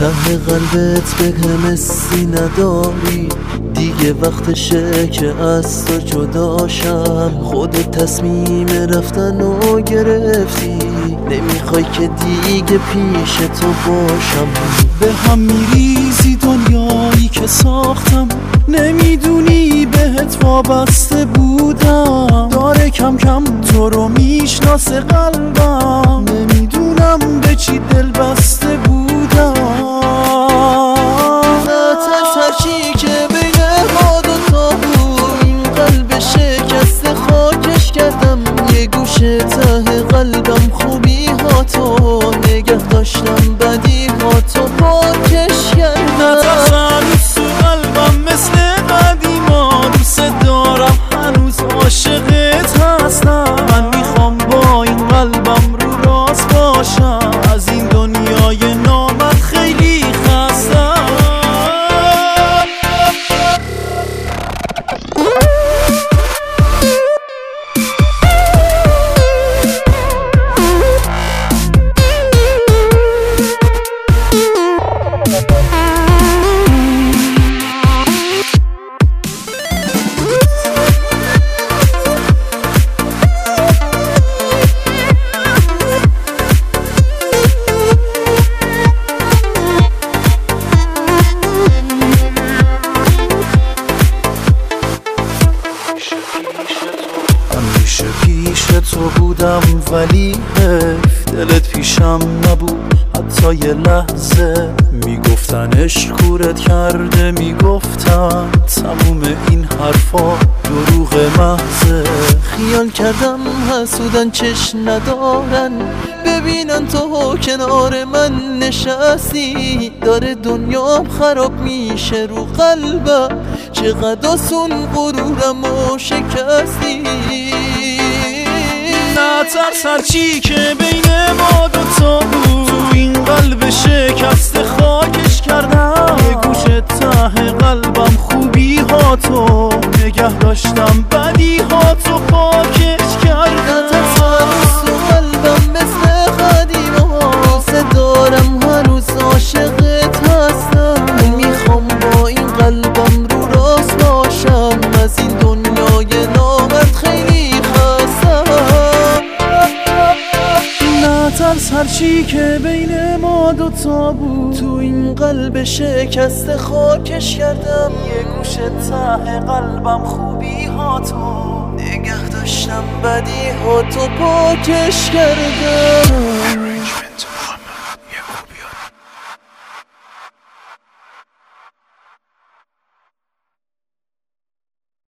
ته قلبت به همسی نداری، دیگه وقتشه که از تو جداشم. خودت تصمیم رفتن رو گرفتی، نمیخوای که دیگه پیش تو باشم. به هم میریزی دنیایی که ساختم، نمیدونی بهت وابسته بودم. داره کم کم تو رو میشناسه قلبم، نمیدونم به چی دل بسته بودم. نترس هرچی که بین ما دوتا بود، این قلب شکسته خاکش کردم. یه گوشه ته قلبم خوبی ها تو نگه داشتم، بدی ها تو پاکش کردم. نترس هنوز تو قلبم مثل قدیما، دوست دارم هنوز عاشقت هستم. من میخوام با این قلبم رو راست باشم، از این دنیای نامرد خیلی خستم. همیشه پیش تو بودم ولی حیف دلت پیشم نبود حتی یه لحظه. میگفتن عشق کورت کرده، میگفتن تموم این حرفا دروغ محضه. خیال کردم حسودن چش ندارن، ببینن تو کنار من نشستی. داره دنیام خراب میشه رو قلبم، چقدر آسون غرورم و شکستی. نترس هرچی که بین ما دوتا بود، تو این قلب شکسته خاکش کردم. یه گوشه ته قلبم خوبی ها تو نگه داشتم، بدی ها تو پاکش کردم. نترس هنوز تو قلبم مثل قدیم ها، دوست دارم هنوز عاشقت هستم. میخوام با این قلبم رو راست باشم، از این دنیای نامرد خیلی خستم. نترس هرچی که بین ما دوتا بود، تو این قلب شکسته خاکش کردم. یه گوشه ته قلبم خوبی ها تو نگه داشتم، بدی ها تو پاکش کردم.